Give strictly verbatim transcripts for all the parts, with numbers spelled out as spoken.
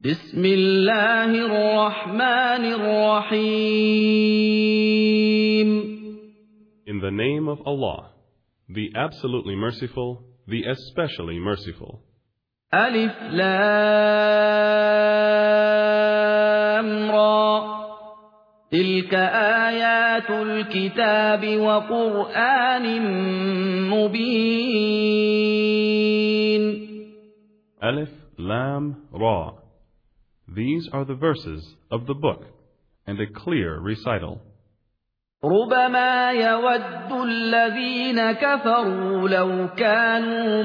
بسم الله الرحمن الرحيم. In the name of Allah, the absolutely merciful, the especially merciful. ألف لام را تلك آيات الكتاب وقرآن مبين. Alif, Lam, Ra. These are the verses of the book, and a clear recital. ربما يود الذين كفروا لو كانوا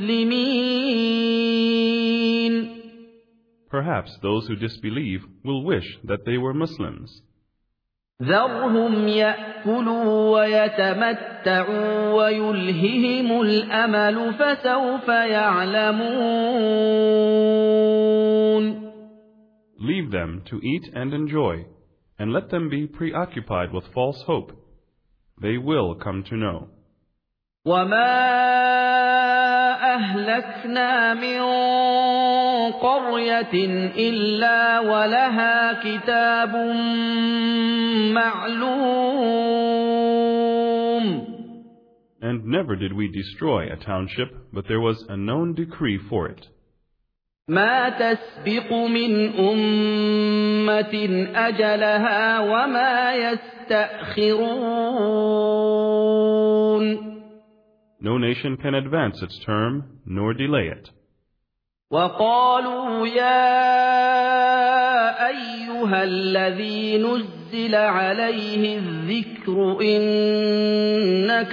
مسلمين. Perhaps those who disbelieve will wish that they were Muslims. ذرهم يأكلوا ويتمتعوا ويلههم الأمل فسوف يعلمون. Leave them to eat and enjoy, and let them be preoccupied with false hope. They will come to know. وما أهلكنا من قرية إلا ولها كتاب معلوم. And never did we destroy a township, but there was a known decree for it. ما تسبق من أمة أجلها وما يستأخرون. No nation can advance its term, nor delay it. وقالوا يا أيها الذي نزل عليه الذكر إنك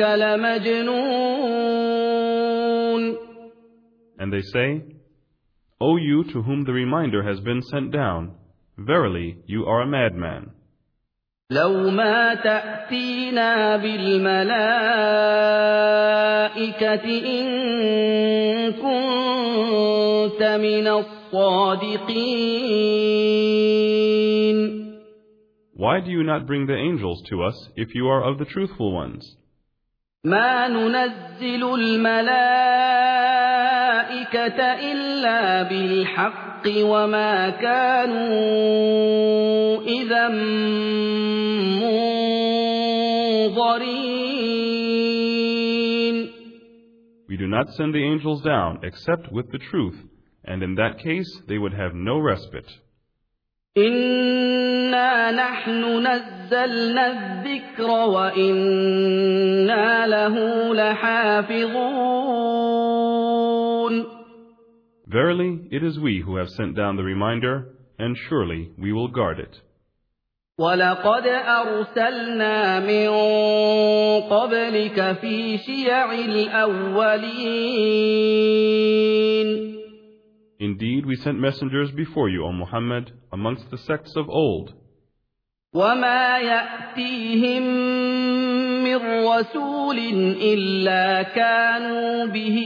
لمجنون. And they say, O you to whom the reminder has been sent down, verily you are a madman. لو ما تأتينا بالملائكة إن كنت من الصادقين. Why do you not bring the angels to us if you are of the truthful ones? ما ننزل الملائكة إلا بالحق وما كانوا إذا منظرين. We do not send the angels down except with the truth, and in that case they would have no respite. إنا نحن نزلنا الذكر وإنا له لحافظون. Verily, it is we who have sent down the reminder, and surely we will guard it. وَلَقَدْ أَرْسَلْنَا مِن قَبْلِكَ فِي شِيَعِ الْأَوَّلِينَ. Indeed, we sent messengers before you, O Muhammad, amongst the sects of old. وَمَا يَأْتِيهِم مِّن رَّسُولٍ إِلَّا كَانُوا بِهِ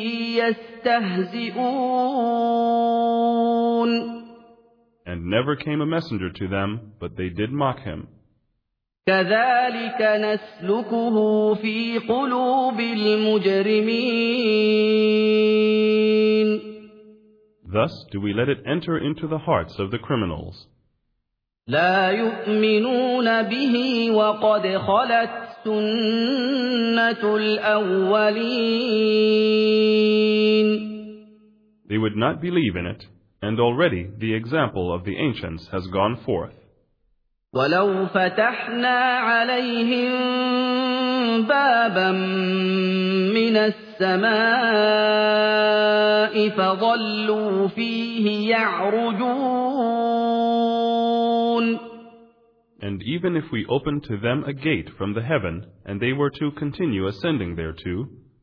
يَسْتَهْزِئُونَ. And never came a messenger to them, but they did mock him. كَذَلِكَ نَسْلُكُهُ فِي قُلُوبِ الْمُجْرِمِينَ. Thus do we let it enter into the hearts of the criminals. لا يؤمنون به وقد خلت سنة الأولين. They would not believe in it, and already the example of the ancients has gone forth. ولو فتحنا عليهم بابا من السماء فظلوا فيه يعرجون. And even if we opened to them a gate from the heaven, and they were to continue ascending thereto,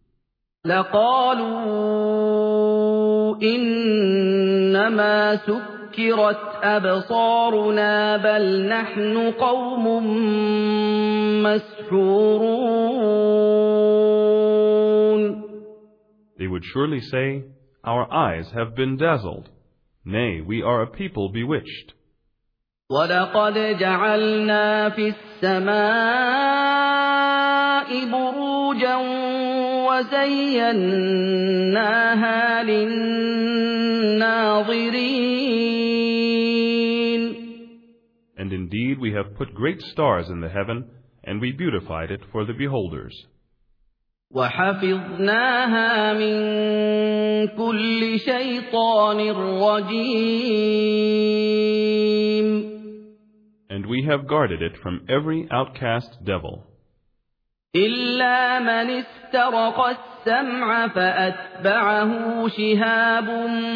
لقالوا إنما سكرت أبصارنا بل نحن قوم مسحورون. They would surely say, our eyes have been dazzled. Nay, we are a people bewitched. وَلَقَدْ جَعَلْنَا فِي السَّمَاءِ بُرُوجًا وَزَيَّنَّاهَا لِلنَّاظِرِينَ. And indeed we have put great stars in the heaven, and we beautified it for the beholders. وَحَفِظْنَاهَا مِنْ كُلِّ شَيْطَانٍ رَجِيمٍ. And we have guarded it from every outcast devil. إِلَّا مَنِ اسْتَرَقَ السَّمْعَ فَأَتْبَعَهُ شِهَابٌ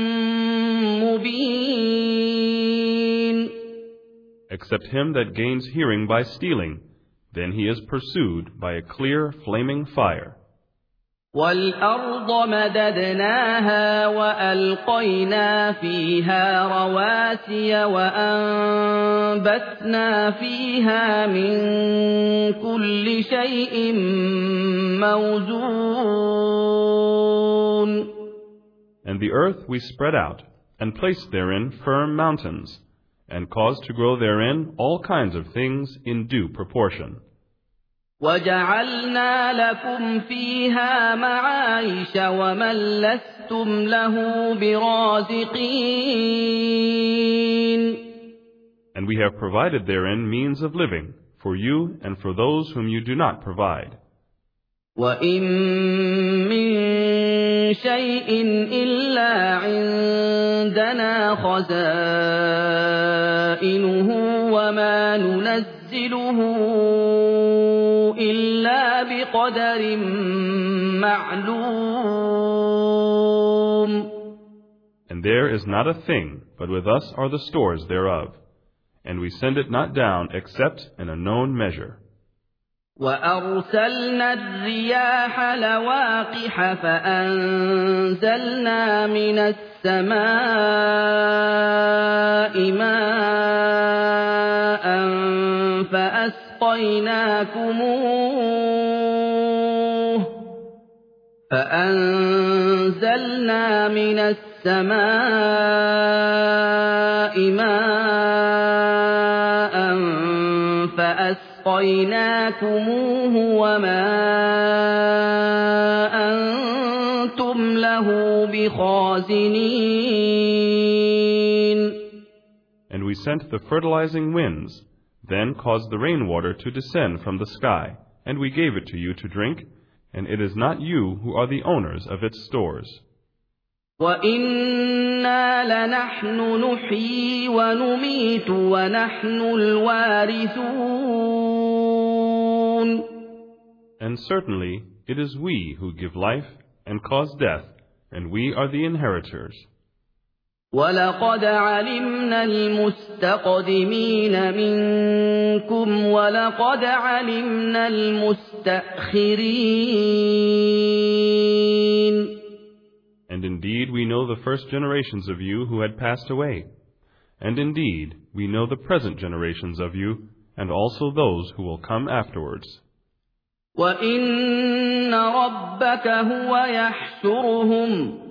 مُبِينٌ. Except him that gains hearing by stealing, then he is pursued by a clear flaming fire. وَالْأَرْضَ مَدَدْنَاهَا وَأَلْقَيْنَا فِيهَا رَوَاسِيَ وَأَنبَتْنَا فِيهَا مِن كُلِّ شَيْءٍ مَّوْزُونٍ. And the earth we spread out, and placed therein firm mountains, and caused to grow therein all kinds of things in due proportion. وَجَعَلْنَا لَكُمْ فِيهَا مَعَايِشَ وَمَن لَّسْتُمْ لَهُ بِرَازِقِينَ. And we have provided therein means of living, for you and for those whom you do not provide. وَإِن مِّن شَيْءٍ إِلَّا عِندَنَا خَزَائِنُهُ وَمَا نُنَزِّلُهُ إِلَّا بِقَدَرٍ مَّعْلُومٍ. And there is not a thing, but with us are the stores thereof, and we send it not down except in a known measure. وَأَرْسَلْنَا الرِّيَاحَ لَوَاقِحَ فَأَنزَلْنَا مِنَ السَّمَاءِ مَاءً فَأَسْقَيْنَاكُمُوهُ فَأَنزَلْنَا مِنَ السَّمَاءِ مَاءً فَأَسْقَيْنَاكُمُوهُ وَمَا أَنتُمْ لَهُ بِخَازِنِينَ. And we sent the fertilizing winds, then caused the rainwater to descend from the sky, and we gave it to you to drink, and it is not you who are the owners of its stores. وَإِنَّا لَنَحْنُ نُحْيِي وَنُمِيتُ وَنَحْنُ الْوَارِثُونَ. And certainly it is we who give life and cause death, and we are the inheritors. وَلَقَدْ عَلِمْنَا الْمُسْتَقْدِمِينَ مِنكُمْ وَلَقَدْ عَلِمْنَا الْمُسْتَأْخِرِينَ. And indeed we know the first generations of you who had passed away. And indeed we know the present generations of you, and also those who will come afterwards. وَإِنَّ رَبَّكَ هُوَ يَحْشُرُهُمْ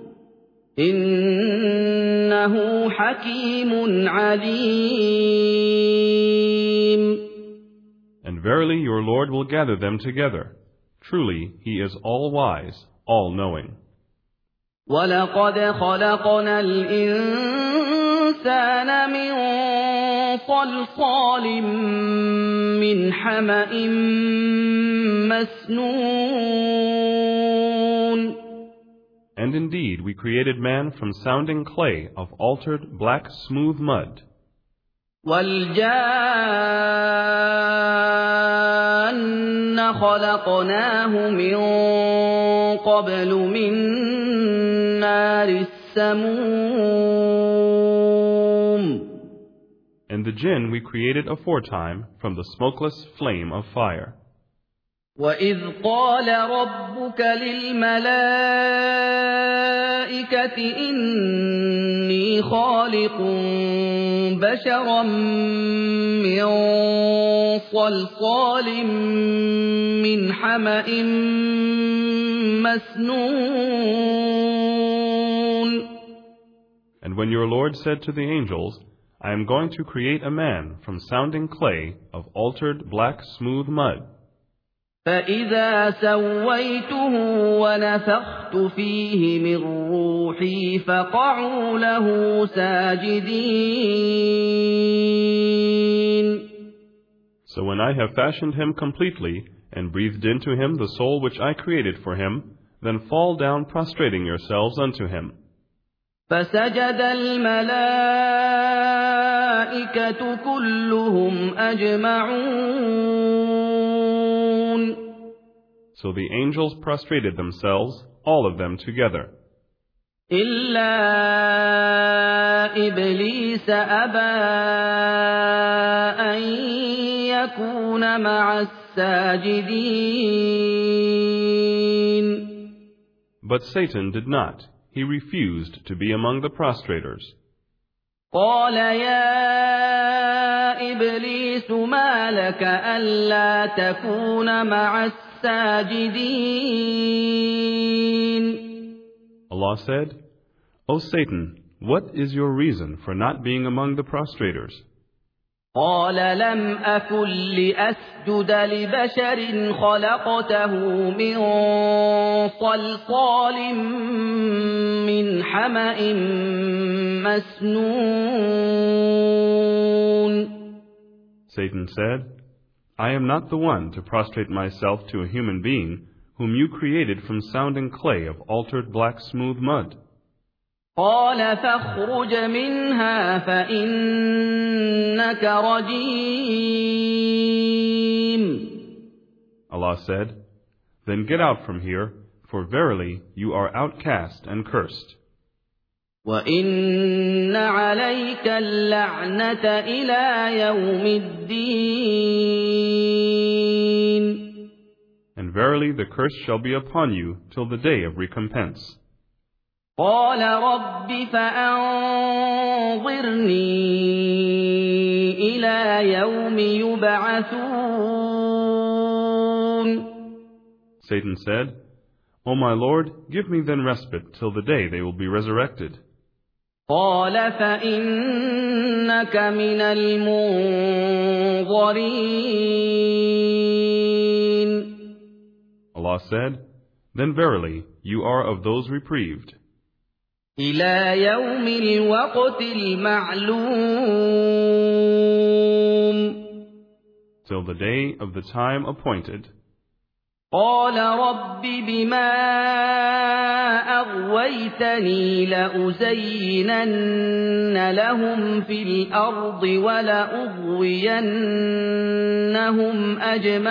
إِنَّهُ حَكِيمٌ عَلِيمٌ. And verily your Lord will gather them together. Truly he is all-wise, all-knowing. وَلَقَدْ خَلَقْنَا الْإِنسَانَ مِنْ صَلْصَالٍ مِّنْ حَمَإٍ مَّسْنُونٍ. And indeed we created man from sounding clay of altered black smooth mud. وَالْجَانَّ خَلَقْنَاهُ مِنْ قَبْلُ مِنْ نَارِ السَّمُومِ. And the jinn we created aforetime from the smokeless flame of fire. وَإِذْ قَالَ رَبُّكَ لِلْمَلَائِكَةِ إِنِّي خَالِقٌ بَشَرًا مِّن صَلْصَالٍ مِّنْ حَمَإٍ مَّسْنُونٍ. And when your Lord said to the angels, I am going to create a man from sounding clay of altered black smooth mud. فَإِذَا سَوَّيْتُهُ وَنَفَخْتُ فِيهِ مِنْ رُوحِي فَقَعُوا لَهُ سَاجِدِينَ. So when I have fashioned him completely, and breathed into him the soul which I created for him, then fall down prostrating yourselves unto him. فسجد الملائكة كلهم أجمعون. So the angels prostrated themselves, all of them together. إلا إبليس أبى أن يكون مع الساجدين. But Satan did not. He refused to be among the prostrators. قال يا إبليس ما لك ألا تكون مع الساجدين. Allah said, O Satan, what is your reason for not being among the prostrators? قال لم أكن لأسجد لبشر خلقته من صلصال من حمأ مسنون. Satan said, I am not the one to prostrate myself to a human being whom you created from sounding clay of altered black smooth mud. قال فاخرج منها فإنك رجيم. Allah said, Then get out from here, for verily you are outcast and cursed. وإن عليك اللعنة إلى يوم الدين. And verily the curse shall be upon you till the day of recompense. قال رب فأنظرني إلى يوم يبعثون. Satan said, O my Lord, give me then respite till the day they will be resurrected. قال فإنك من المنظرين. Allah said, Then verily you are of those reprieved. إلى يوم الوقت المعلوم. Till the day of the time appointed. قال رب بما أغويتني لأزينن لهم في الأرض ولأغوينهم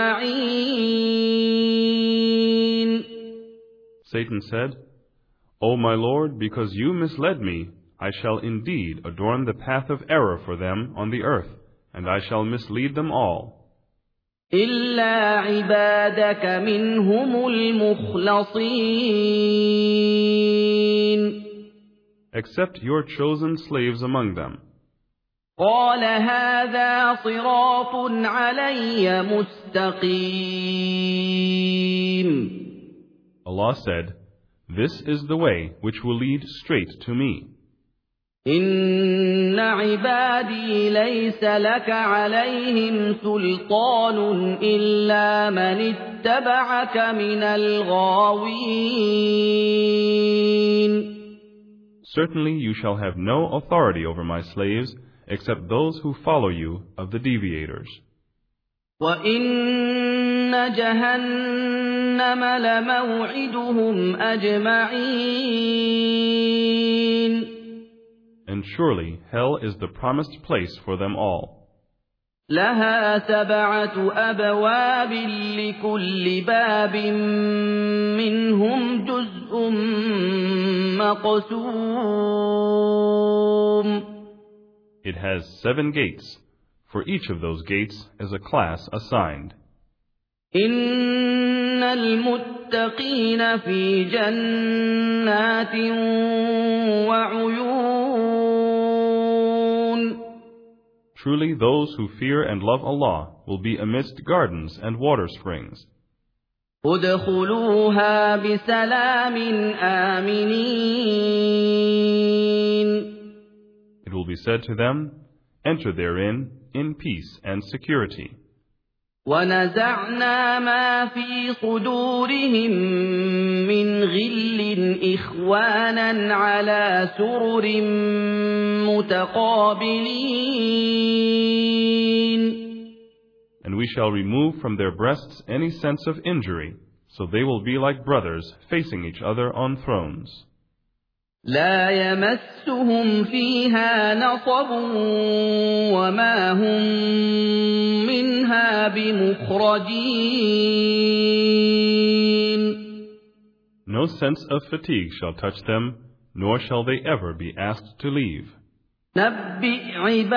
أجمعين. Satan said, O my Lord, because you misled me, I shall indeed adorn the path of error for them on the earth, and I shall mislead them all. إلا عبادك منهم المخلصين. Except your chosen slaves among them. قال هذا صراط علي مستقيم. Allah said, This is the way which will lead straight to me. إن عبادي ليس لك عليهم سلطان إلا من اتبعك من الغاوين. Certainly you shall have no authority over my slaves except those who follow you of the deviators. وإن جهنم لموعدهم أجمعين. And surely hell is the promised place for them all. لها سبعة أبواب لكل باب منهم جزء مقسوم. It has seven gates. For each of those gates is a class assigned. إن المتقين في جنات وعيون. Truly those who fear and love Allah will be amidst gardens and water springs. ادخلوها بسلام آمنين. It will be said to them, Enter therein in peace and security. ونزعنا ما في صدورهم من غل إخوانا على سرر متقابلين. And we shall remove from their breasts any sense of injury, so they will be like brothers facing each other on thrones. لا يمسهم فيها نصب وما هم منها بمخرجين. No sense of fatigue shall touch them, nor shall they ever be asked to leave. نبئ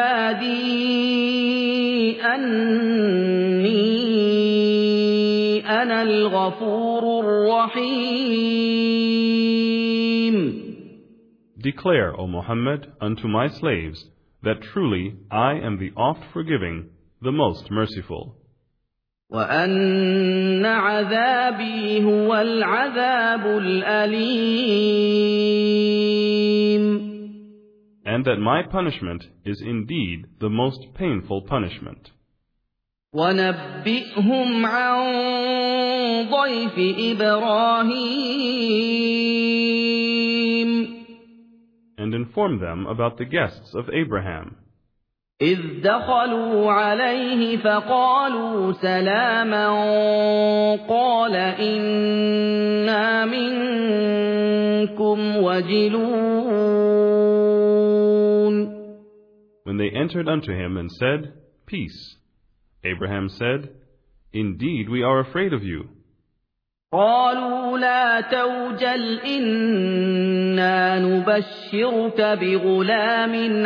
عبادي أني أنا الغفور الرحيم. Declare, O Muhammad, unto my slaves, that truly I am the oft-forgiving, the most merciful. وأن عذابي هو العذاب الأليم. And that my punishment is indeed the most painful punishment. وَنَبِّئْهُمْ عَنْ ضَيْفِ إِبْرَاهِيمَ. And inform them about the guests of Abraham. إِذْ دَخَلُوا عَلَيْهِ فَقَالُوا سَلَامًا قَالَ إِنَّا مِنكُمْ وَجِلُونَ. When they entered unto him and said, Peace, Abraham said, Indeed we are afraid of you. قالوا لا توجل إنا نبشرك بغلام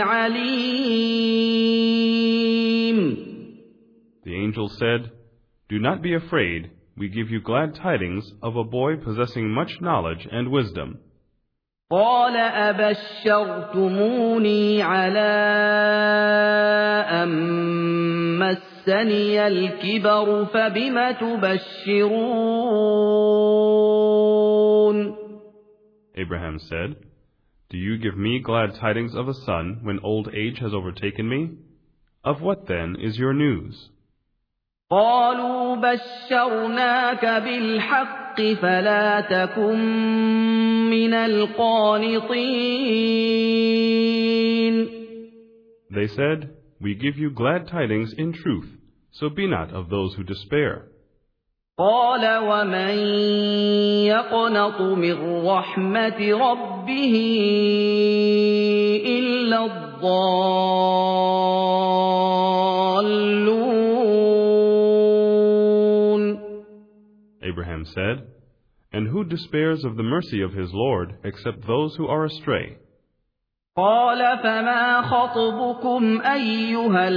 عليم. The angel said, Do not be afraid, we give you glad tidings of a boy possessing much knowledge and wisdom. قال أبشرتموني على أن مسني الكبر فبم تبشرون. Abraham said, Do you give me glad tidings of a son when old age has overtaken me? Of what then is your news? قالوا بشرناك بالحق فلا تكن من القانطين. They said, We give you glad tidings in truth, so be not of those who despair. قال ومن يقنط من رحمة ربه إلا الضالون. Abraham said, And who despairs of the mercy of his Lord except those who are astray? قال فما خطبكم أيها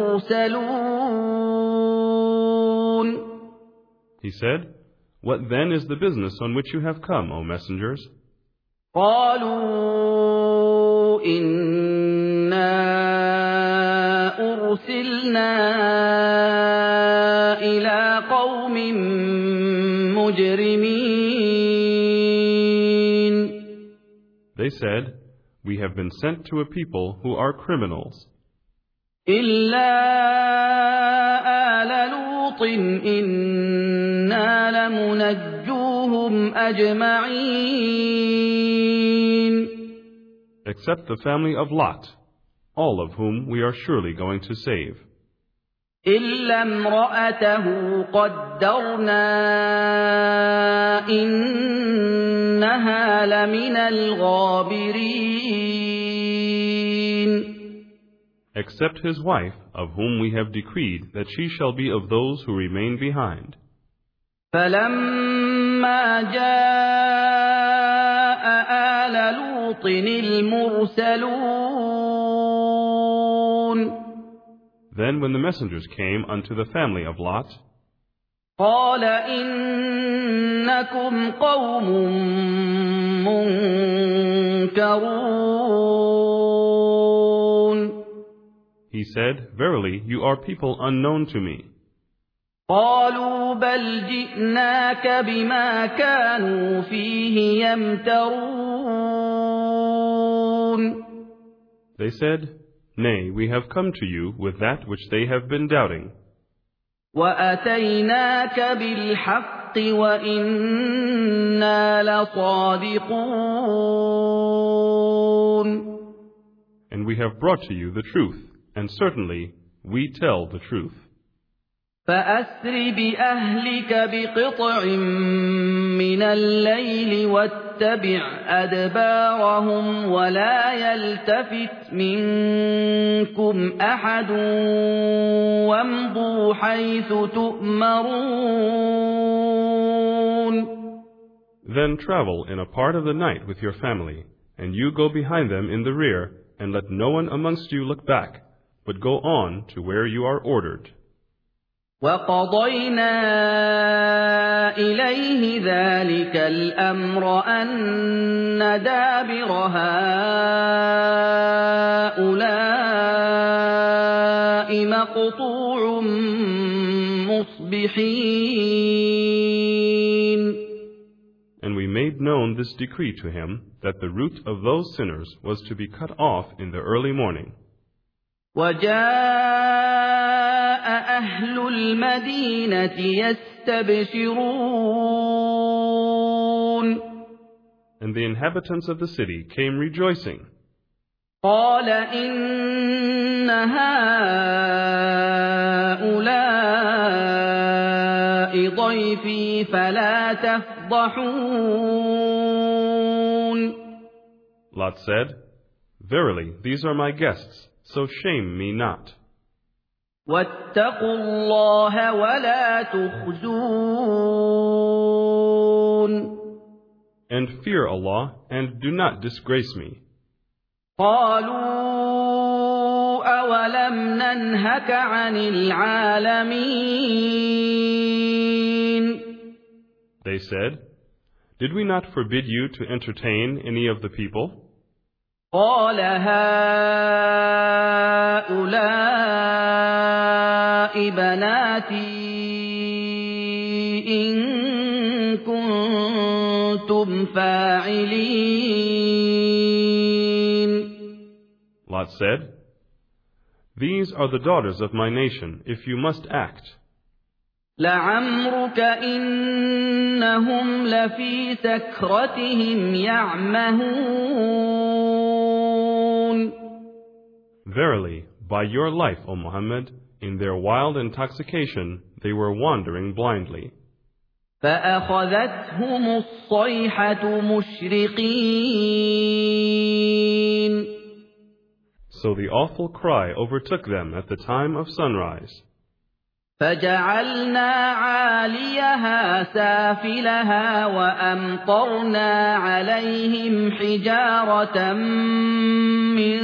المرسلون. He said, What then is the business on which you have come, O messengers? قالوا إنا أرسلنا إلى قوم مجرمين. They said, We have been sent to a people who are criminals. إلا آل لوط إنا لمنجوهم أجمعين. Except the family of Lot, all of whom we are surely going to save. إلا امرأته قدرنا إنها لمن الغابرين. Except his wife, of whom we have decreed that she shall be of those who remain behind. فلما جاء آل لوط المرسلون. Then when the messengers came unto the family of Lot, قال إنكم قوم منكرون. he said, Verily, you are people unknown to me. قالوا بل جئناك بما كانوا فيه يمترون. They said, Nay, we have come to you with that which they have been doubting. وأتيناك بالحق وإنا لصادقون. And we have brought to you the truth, and certainly we tell the truth. فأسر بأهلك بقطع من الليل واتبع أدبارهم ولا يلتفت منكم أحد وامضوا حيث تؤمرون. Then travel in a part of the night with your family, and you go behind them in the rear, and let no one amongst you look back, but go on to where you are ordered. وَقَضَيْنَا إِلَيْهِ ذَلِكَ الْأَمْرَ أَنَّ دَابِرَ هَٰؤُلَاءِ مَقْطُوعٌ مُصْبِحِينَ. And we made known this decree to him, that the root of those sinners was to be cut off in the early morning. وَجَاءَ أَهْلُ الْمَدِينَةِ يَسْتَبْشِرُونَ. And the inhabitants of the city came rejoicing. قَالَ إِنَّ هَٰؤُلَاءِ ضَيْفِي فَلَا تَفْضَحُونِ. Lot said, Verily, these are my guests, so shame me not. وَاتَّقُوا اللَّهَ وَلَا تُخْزُونِ. And fear Allah, and do not disgrace me. قَالُوا أَوَلَمْ نَنْهَكَ عَنِ الْعَالَمِينَ. They said, Did we not forbid you to entertain any of the people? قَالَ هَٰؤُلَاءِ بَنَاتِي إِن كُنتُمْ فَاعِلِينَ. Lot said, These are the daughters of my nation, if you must act. لَعَمْرُكَ إِنَّهُمْ لَفِي سَكْرَتِهِمْ يَعْمَهُونَ. Verily, by your life, O Muhammad, in their wild intoxication, they were wandering blindly. فَأَخَذَتْهُمُ الصَّيْحَةُ مُشْرِقِينَ. So the awful cry overtook them at the time of sunrise. فَجَعَلْنَا عَالِيَهَا سَافِلَهَا وَأَمْطَرْنَا عَلَيْهِمْ حِجَارَةً مِّن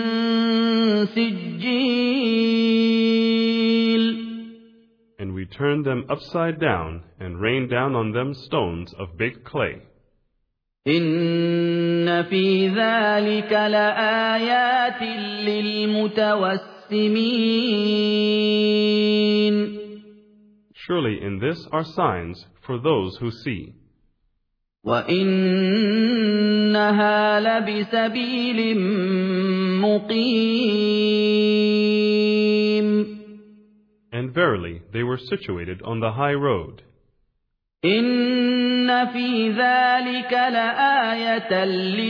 سِجِّيلٍ. And we turned them upside down and rained down on them stones of baked clay. إِنَّ فِي ذَلِكَ لَآيَاتٍ لِّلْمُتَوَسِّمِينَ. Surely in this are signs for those who see. وَإِنَّهَا لَبِسَبِيلٍ مُّقِيمٍ. And verily, they were situated on the high road. إِنَّ فِي ذَلِكَ لَآيَةً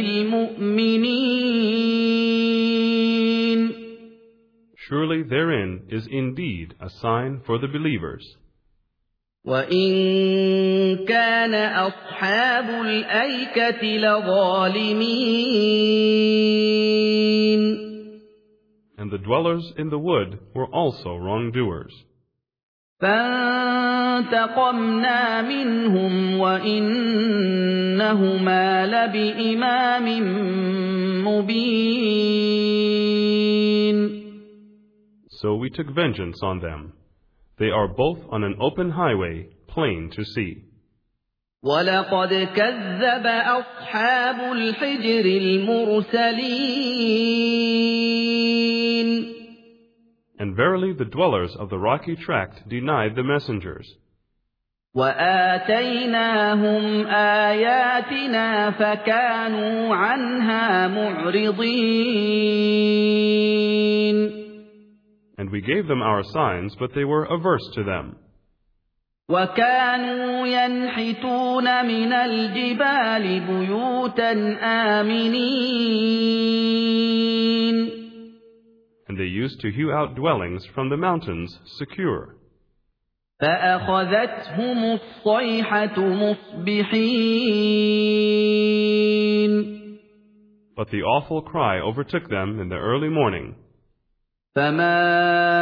لِّلْمُؤْمِنِينَ. Surely therein is indeed a sign for the believers. وَإِن كَانَ أَصْحَابُ الْأَيْكَةِ لَظَالِمِينَ. And the dwellers in the wood were also wrongdoers. فَانْتَقَمْنَا مِنْهُمْ وَإِنَّهُمَا لَبِإِمَامٍ مُّبِينٍ. So we took vengeance on them. They are both on an open highway, plain to see. وَلَقَدْ كَذَّبَ أَصْحَابُ الْحِجْرِ الْمُرْسَلِينَ. And verily the dwellers of the rocky tract denied the messengers. وَآتَيْنَاهُمْ آيَاتِنَا فَكَانُوا عَنْهَا مُعْرِضِينَ. And we gave them our signs, but they were averse to them. وَكَانُوا يَنْحِتُونَ مِنَ الْجِبَالِ بُيُوتًا آمِنِينَ. And they used to hew out dwellings from the mountains secure. فأخذتهم الصيحة مصبحين But the awful cry overtook them in the early morning. فما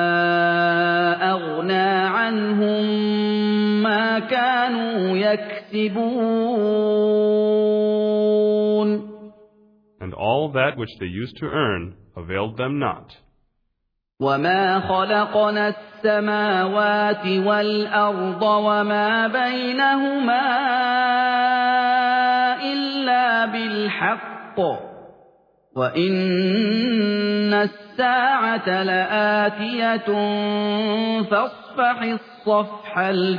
أغنى عنهم ما كانوا يكسبون And all that which they used to earn availed them not. وما خلقنا السماوات والأرض وما بينهما إلا بالحق وإن الساعة لآتية فاصفح الصفح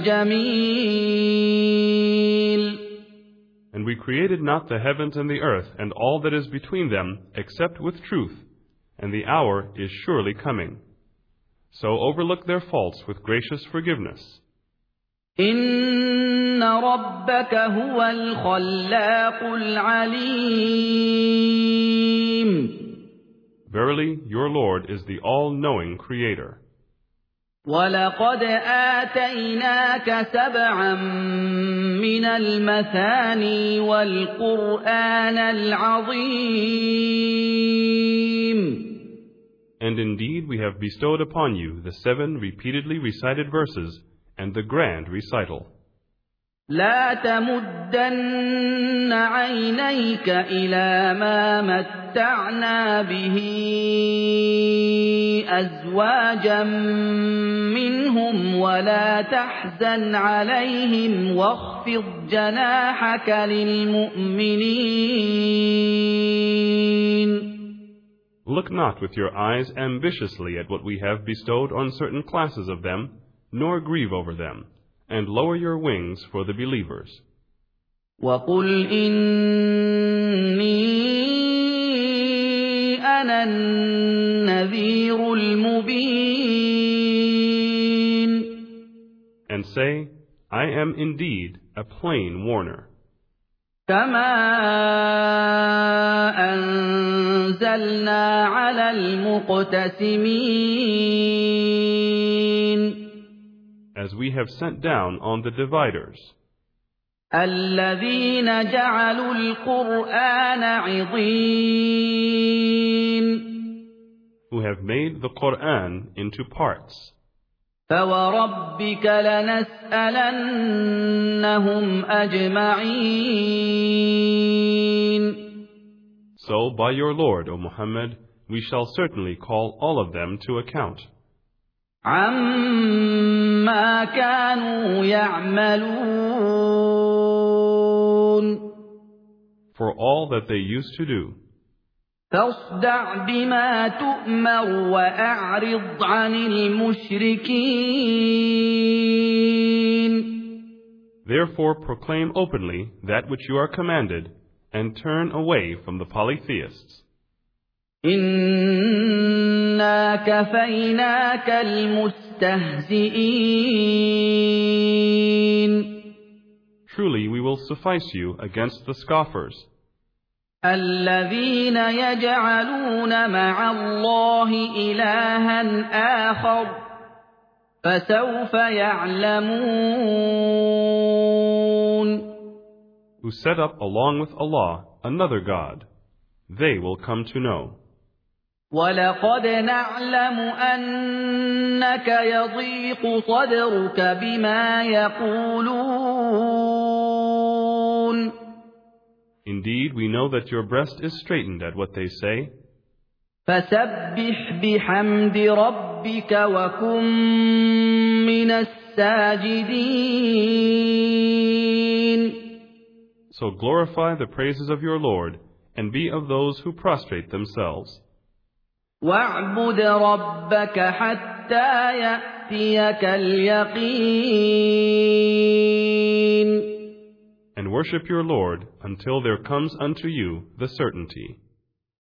الجميل. And we created not the heavens and the earth and all that is between them except with truth, and the hour is surely coming. So overlook their faults with gracious forgiveness. إن ربك هو الخلاق العليم. Verily, your Lord is the all-knowing Creator. وَلَقَدْ آتَيْنَاكَ سَبْعًا مِنَ الْمَثَانِي وَالْقُرْآنَ الْعَظِيمَ. And indeed we have bestowed upon you the seven repeatedly recited verses and the grand recital. لا تمدن عينيك إلى ما متعنا به أزواجا منهم ولا تحزن عليهم واخفض جناحك للمؤمنين. Look not with your eyes ambitiously at what we have bestowed on certain classes of them, nor grieve over them, and lower your wings for the believers. وَقُلْ إِنِّي أَنَا النَّذِيرُ الْمُبِينُ. And say, I am indeed a plain warner. كَمَا أَنزَلْنَا عَلَى الْمُقْتَسِمِينَ. As we have sent down on the dividers. الَّذِينَ جَعَلُوا الْقُرْآنَ عِضِينَ. Who have made the Qur'an into parts. فَوَرَبِّكَ لَنَسْأَلَنَّهُمْ أَجْمَعِينَ. So by your Lord, O Muhammad, we shall certainly call all of them to account. عَمَّا كَانُوا يَعْمَلُونَ. For all that they used to do. فاصدع بما تؤمر وأعرض عن المشركين. Therefore proclaim openly that which you are commanded, and turn away from the polytheists. إنا كفيناك المستهزئين. Truly we will suffice you against the scoffers. الذين يجعلون مع الله إلها آخر فسوف يعلمون. Who set up along with Allah another God. They will come to know. وَلَقَدْ نَعْلَمُ أَنَّكَ يَضِيقُ صَدْرُكَ بِمَا يَقُولُونَ. Indeed, we know that your breast is straightened at what they say. فَسَبِّحْ بِحَمْدِ رَبِّكَ وَكُن مِّنَ السَّاجِدِينَ. So glorify the praises of your Lord, and be of those who prostrate themselves. وَاعْبُدْ رَبَّكَ حَتَّى يَأْتِيَكَ الْيَقِينُ. And worship your Lord until there comes unto you the certainty.